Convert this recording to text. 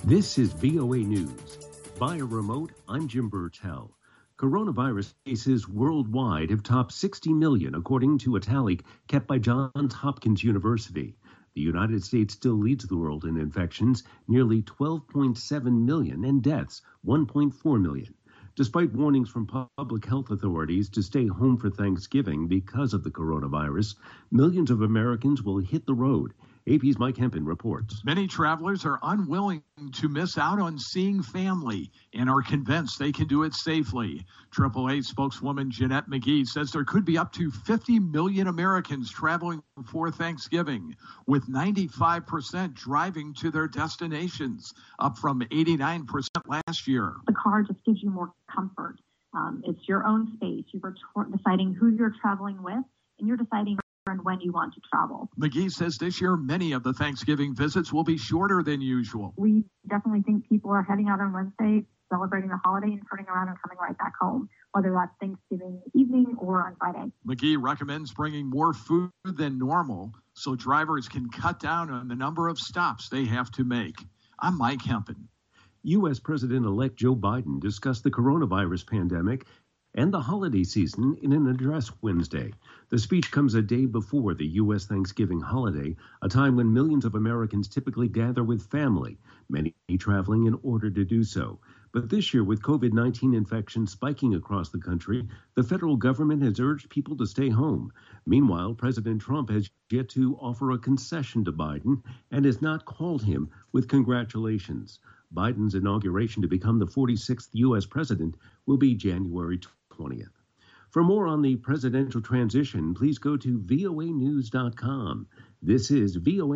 This is VOA News. Via remote, I'm Jim Burtell. Coronavirus cases worldwide have topped 60 million, according to a tally kept by Johns Hopkins University. The United States still leads the world in infections, nearly 12.7 million, and deaths, 1.4 million. Despite warnings from public health authorities to stay home for Thanksgiving because of the coronavirus, millions of Americans will hit the road. AP's Mike Hempen reports. Many travelers are unwilling to miss out on seeing family and are convinced they can do it safely. AAA spokeswoman Jeanette McGee says there could be up to 50 million Americans traveling for Thanksgiving, with 95% driving to their destinations, up from 89% last year. The car just gives you more comfort. It's your own space. You're deciding who you're traveling with, and you're deciding and when you want to travel. McGee says this year many of the Thanksgiving visits will be shorter than usual. We definitely think people are heading out on Wednesday, celebrating the holiday, and turning around and coming right back home, whether that's Thanksgiving evening or on Friday. McGee recommends bringing more food than normal so drivers can cut down on the number of stops they have to make. I'm Mike Hempen. U.S. President-elect Joe Biden discussed the coronavirus pandemic and the holiday season in an address Wednesday. The speech comes a day before the U.S. Thanksgiving holiday, a time when millions of Americans typically gather with family, many traveling in order to do so. But this year, with COVID-19 infections spiking across the country, the federal government has urged people to stay home. Meanwhile, President Trump has yet to offer a concession to Biden and has not called him with congratulations. Biden's inauguration to become the 46th U.S. president will be January 20th. For more on the presidential transition, please go to voanews.com. This is VOA